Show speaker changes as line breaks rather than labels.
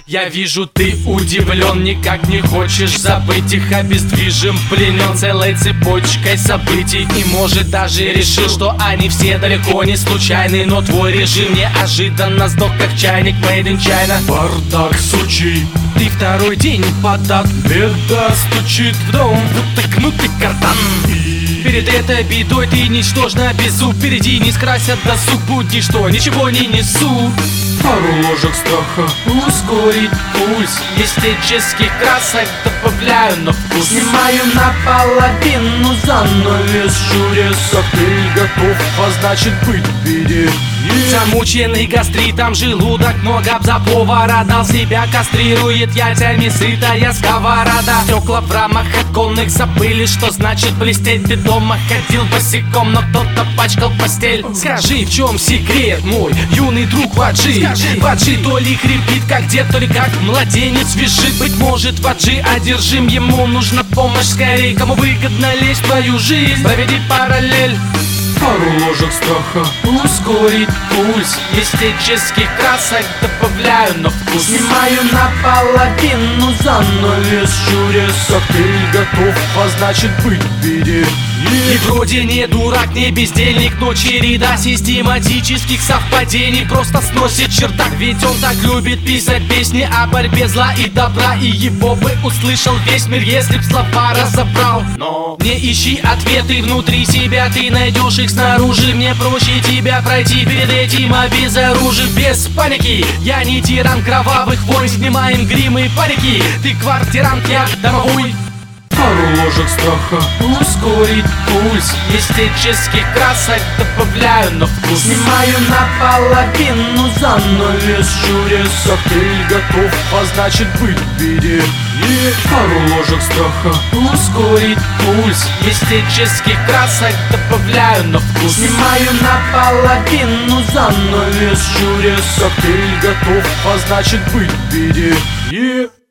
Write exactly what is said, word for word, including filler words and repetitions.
Я вижу, ты удивлен, никак не хочешь забыть их. Обездвижим, пленен целой цепочкой событий. И может даже решил, что они все далеко не случайны. Но твой режим неожиданно сдох, как чайник made in China.
Бардак сучий,
ты второй день подат,
беда стучит в дом,
утыкнутый картан. Перед этой бедой ты ничтожно беззуб. Впереди не скрасят досуг, будни что, ничего не несу.
Пару ложек страха,
ускорить пульс мистических красок добавляю на вкус.
снимаю наполовину занавес, журясь. Коктейль готов, а значит быть в беде.
Замученный гастритом желудок, много б за повара дал, себя кастрирует яйцами сытая сковорода. Стекла в рамах оконных забыли, что значит блестеть. Ты дома ходил босиком, но кто-то пачкал постель. Скажи, в чем секрет, мой юный друг Ваджи? Ваджи то ли хрипит как дед, то ли как младенец визжит. Быть может, Ваджи одержим, ему нужна помощь скорей. Кому выгодно лезть в твою жизнь, проведи параллель.
Пару ложек страха,
ускорить пульс мистических красок добавляю на вкус.
снимаю наполовину занавес, журясь. Коктейль готов, а значит быть в беде.
И вроде не дурак, не бездельник, но череда систематических совпадений просто сносит чердак. Ведь он так любит писать песни о борьбе зла и добра, и его бы услышал весь мир, если б слова разобрал.
Но
не ищи ответы внутри себя, ты найдешь их снаружи. Мне проще тебя пройти перед этим обезоружив. Без паники, я не тиран кровавых войн. Снимаем гримы и парики, ты квартирант, я домовой.
пару ложек страха,
ускорить пульс мистических красок добавляю на вкус.
снимаю наполовину занавес, журясь. Коктейль готов, а значит быть в беде. Пару ложек страха,
ускорить пульс мистических красок добавляю на вкус.
снимаю наполовину занавес, журясь. Коктейль готов, а значит быть в беде.